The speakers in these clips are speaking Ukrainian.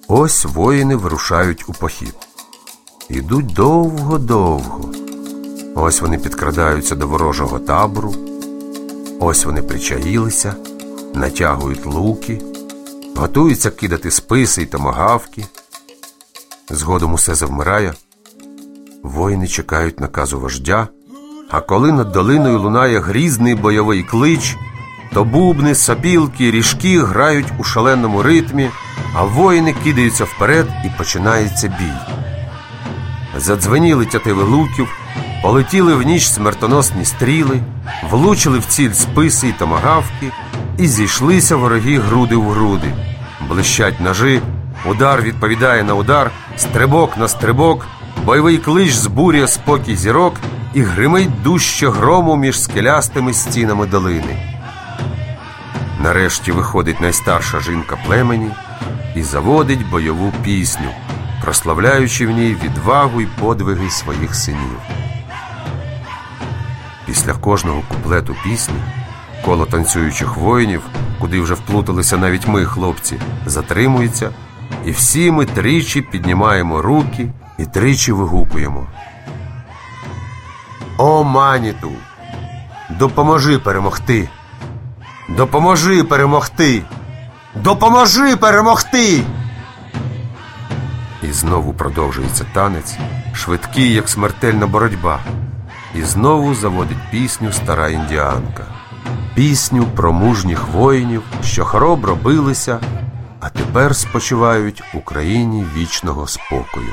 Ось воїни вирушають у похід. Ідуть довго-довго. Ось вони підкрадаються до ворожого табору. Ось вони причаїлися, натягують луки, готуються кидати списи й томагавки. Згодом усе завмирає. Воїни чекають наказу вождя, а коли над долиною лунає грізний бойовий клич, то бубни, сопілки, ріжки грають у шаленому ритмі, а воїни кидаються вперед і починається бій. Задзвеніли тятиви луків, полетіли в ніч смертоносні стріли, влучили в ціль списи й томагавки, і зійшлися вороги груди в груди. Блищать ножи, удар відповідає на удар, стрибок на стрибок, бойовий клич збурює спокій зірок і гримить дужче грому між скелястими стінами долини. Нарешті виходить найстарша жінка племені і заводить бойову пісню, прославляючи в ній відвагу й подвиги своїх синів. Після кожного куплету пісні коло танцюючих воїнів, куди вже вплуталися навіть ми, хлопці, затримується, і всі ми тричі піднімаємо руки і тричі вигукуємо: «О, Маніту, допоможи перемогти! Допоможи перемогти! Допоможи перемогти!» І знову продовжується танець, швидкий, як смертельна боротьба. І знову заводить пісню стара індіанка. Пісню про мужніх воїнів, що хоробро билися, а тепер спочивають у країні вічного спокою.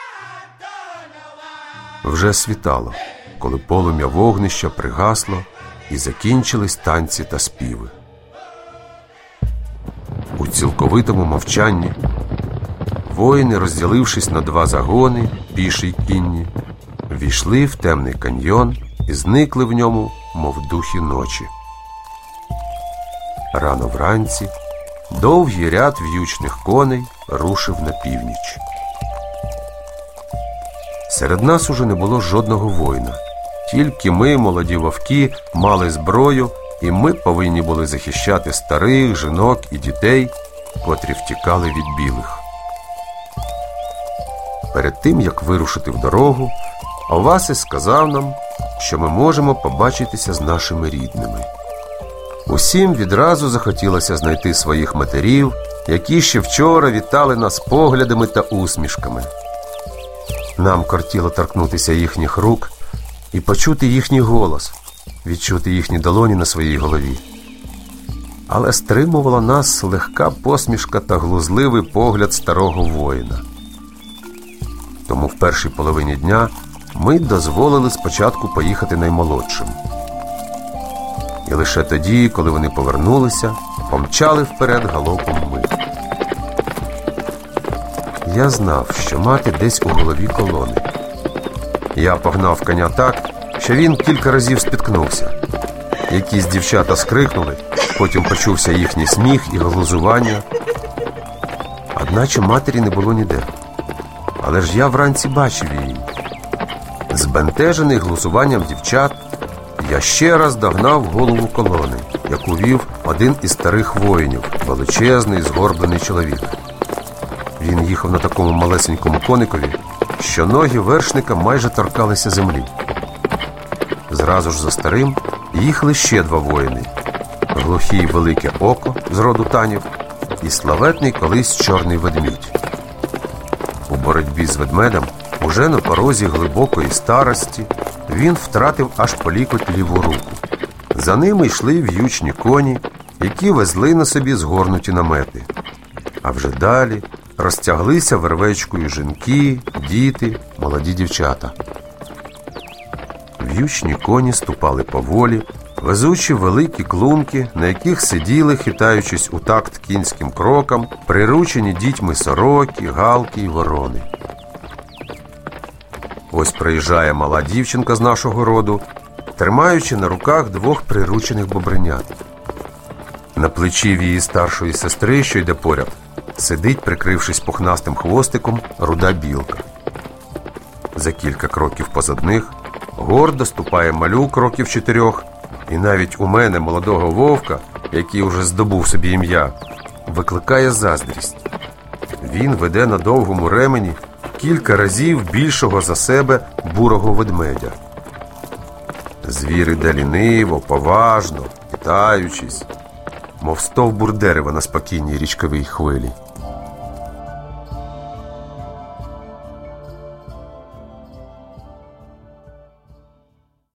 Вже світало, коли полум'я вогнища пригасло і закінчились танці та співи. У цілковитому мовчанні воїни, розділившись на два загони, піші й кінні, війшли в темний каньйон і зникли в ньому, мов духи ночі. Рано вранці довгий ряд в'ючних коней рушив на північ. Серед нас уже не було жодного воїна. Тільки ми, молоді вовки, мали зброю, і ми повинні були захищати старих, жінок і дітей, котрі втікали від білих. Перед тим, як вирушити в дорогу, Овасис сказав нам, що ми можемо побачитися з нашими рідними. Усім відразу захотілося знайти своїх матерів, які ще вчора вітали нас поглядами та усмішками. Нам кортіло торкнутися їхніх рук і почути їхній голос, відчути їхні долоні на своїй голові. Але стримувала нас легка посмішка та глузливий погляд старого воїна. Тому в першій половині дня ми дозволили спочатку поїхати наймолодшим. І лише тоді, коли вони повернулися, помчали вперед галопом ми. Я знав, що мати десь у голові колони. Я погнав коня так, що він кілька разів спіткнувся. Якісь дівчата скрикнули, потім почувся їхній сміх і глузування. Одначе матері не було ніде. Але ж я вранці бачив її. Збентежений глузуванням дівчат, я ще раз догнав голову колони, яку вів один із старих воїнів, величезний, згорблений чоловік. Він їхав на такому малесенькому коникові, що ноги вершника майже торкалися землі. Зразу ж за старим їхали ще два воїни: глухий велике око з роду танів і славетний колись чорний ведмідь. У боротьбі з ведмедем, уже на порозі глибокої старості, він втратив аж по лікоть ліву руку. За ними йшли в'ючні коні, які везли на собі згорнуті намети. А вже далі розтяглися вервечкою жінки, діти, молоді дівчата. В'ючні коні ступали поволі, везучи великі клунки, на яких сиділи, хитаючись у такт кінським крокам, приручені дітьми сороки, галки й ворони. Ось приїжджає мала дівчинка з нашого роду, тримаючи на руках двох приручених бобринят. На плечі в її старшої сестри, що йде поряд, сидить, прикрившись пухнастим хвостиком, руда білка. За кілька кроків позад них гордо ступає малюк років 4, і навіть у мене, молодого вовка, який уже здобув собі ім'я, викликає заздрість. Він веде на довгому ремені кілька разів більшого за себе бурого ведмедя. Звір іде ліниво, поважно, хитаючись, мов стовбур дерева на спокійній річковій хвилі.